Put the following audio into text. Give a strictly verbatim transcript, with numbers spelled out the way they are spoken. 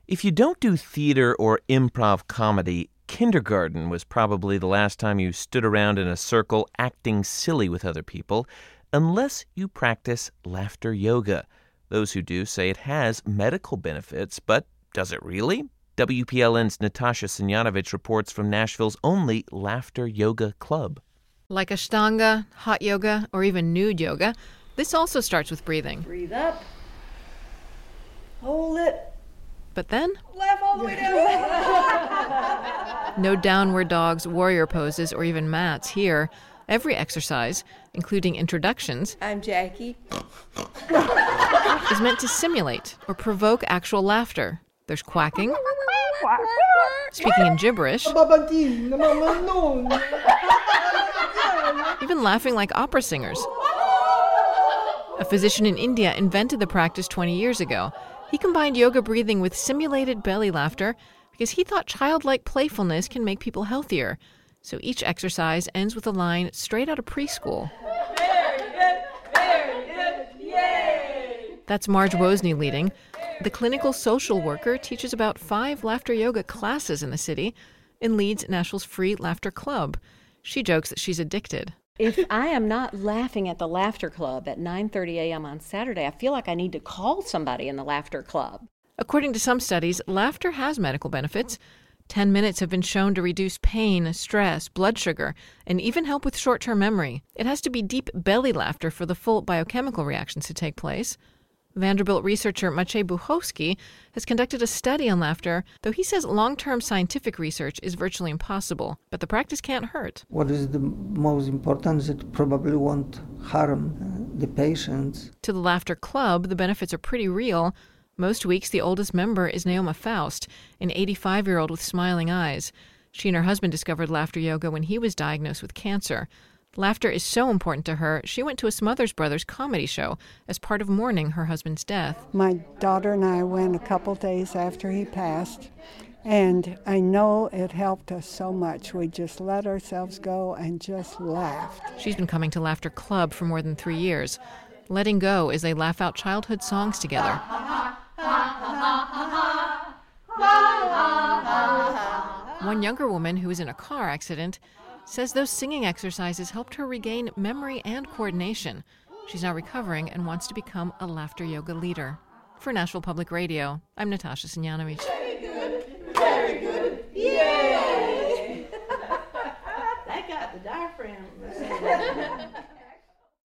If you don't do theater or improv comedy, kindergarten was probably the last time you stood around in a circle acting silly with other people, unless you practice laughter yoga. Those who do say it has medical benefits, but does it really? W P L N's Natasha Simjanovich reports from Nashville's only laughter yoga club. Like Ashtanga, hot yoga, or even nude yoga, this also starts with breathing. Breathe up. Hold it. But then, Laugh all the way down. no downward dogs, warrior poses, or even mats here. Every exercise, including introductions, I'm Jackie, is meant to simulate or provoke actual laughter. There's quacking, speaking in gibberish, even laughing like opera singers. A physician in India invented the practice twenty years ago. He combined yoga breathing with simulated belly laughter because he thought childlike playfulness can make people healthier. So each exercise ends with a line straight out of preschool. Very good, very good, yay! That's Marge Wozni leading. The clinical social worker teaches about five laughter yoga classes in the city and leads Nashville's free laughter club. She jokes that she's addicted. If I am not laughing at the Laughter Club at nine thirty a.m. on Saturday, I feel like I need to call somebody in the Laughter Club. According to some studies, laughter has medical benefits. Ten minutes have been shown to reduce pain, stress, blood sugar, and even help with short-term memory. It has to be deep belly laughter for the full biochemical reactions to take place. Vanderbilt researcher Maciej Buchowski has conducted a study on laughter, though he says long-term scientific research is virtually impossible, but the practice can't hurt. What is the most important is it probably won't harm uh, the patients. To the Laughter Club, the benefits are pretty real. Most weeks, the oldest member is Naoma Faust, an eighty-five-year-old with smiling eyes. She and her husband discovered laughter yoga when he was diagnosed with cancer. Laughter is so important to her, she went to a Smothers Brothers comedy show as part of mourning her husband's death. My daughter and I went a couple days after he passed, and I know it helped us so much. We just let ourselves go and just laughed. She's been coming to Laughter Club for more than three years. Letting go as they laugh out childhood songs together. One younger woman who was in a car accident says those singing exercises helped her regain memory and coordination. She's now recovering and wants to become a laughter yoga leader. For Nashville Public Radio, I'm Natasha Simjanovich. Very good, very good, yay! That got the diaphragm.